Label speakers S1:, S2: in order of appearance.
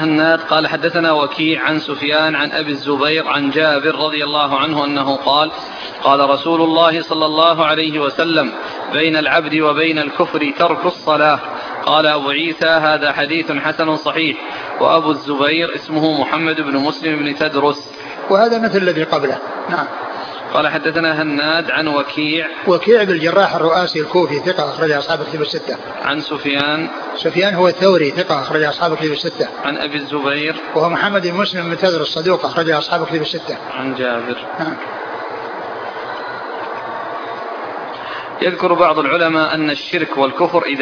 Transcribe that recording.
S1: هناد قال حدثنا وكيع عن سفيان عن أبي الزبير عن جابر رضي الله عنه أنه قال قال رسول الله صلى الله عليه وسلم بين العبد وبين الكفر ترك الصلاة. قال أبو عيسى هذا حديث حسن صحيح. وأبو الزبير اسمه محمد بن مسلم بن تدرس.
S2: وهذا مثل الذي قبله. نعم.
S1: قال حدثنا هناد عن
S2: وكيع بالجراح الرؤاسي الكوفي ثقة أخرج أصحاب الكتب الستة.
S1: عن
S2: سفيان هو الثوري ثقة أخرج أصحاب الكتب الستة.
S1: عن أبي الزبير
S2: وهو محمد بن مسلم بن تدرس الصدوق أخرج أصحاب الكتب الستة.
S1: عن جابر. يذكر بعض العلماء أن الشرك والكفر إذا